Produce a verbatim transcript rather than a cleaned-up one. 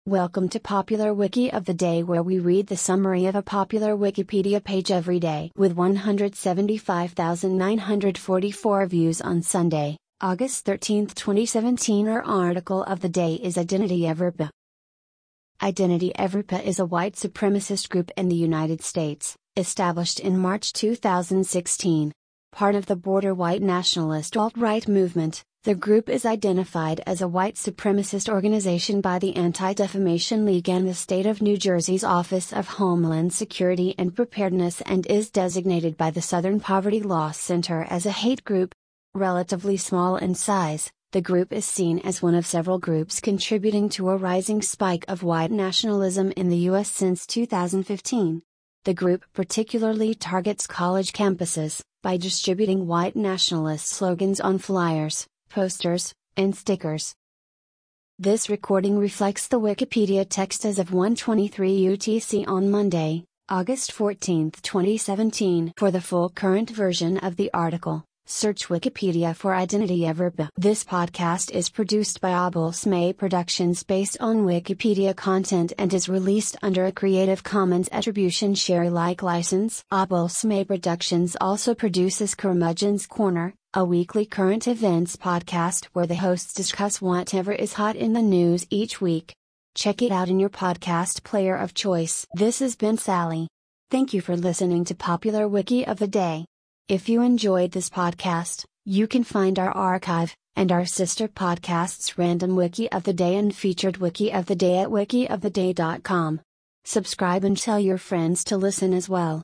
Welcome to Popular Wiki of the Day, where we read the summary of a popular Wikipedia page every day. With one hundred seventy-five thousand nine hundred forty-four views on Sunday, August thirteenth twenty seventeen, our article of the day is Identity Evropa. Identity Evropa is a white supremacist group in the United States, established in March two thousand sixteen. Part of the border white nationalist alt-right movement, the group is identified as a white supremacist organization by the Anti-Defamation League and the State of New Jersey's Office of Homeland Security and Preparedness, and is designated by the Southern Poverty Law Center as a hate group. Relatively small in size, the group is seen as one of several groups contributing to a rising spike of white nationalism in the U S since two thousand fifteen. The group particularly targets college campuses, by distributing white nationalist slogans on flyers, posters, and stickers. This recording reflects the Wikipedia text as of one twenty-three U T C on Monday, August fourteenth twenty seventeen. For the full current version of the article, search Wikipedia for Identity Evropa. This podcast is produced by Abel Smay Productions based on Wikipedia content and is released under a Creative Commons Attribution Share Alike license. Abel Smay Productions also produces Curmudgeon's Corner, a weekly current events podcast where the hosts discuss whatever is hot in the news each week. Check it out in your podcast player of choice. This has been Sally. Thank you for listening to Popular Wiki of the Day. If you enjoyed this podcast, you can find our archive, and our sister podcasts Random Wiki of the Day and Featured Wiki of the Day at wiki of the day dot com. Subscribe and tell your friends to listen as well.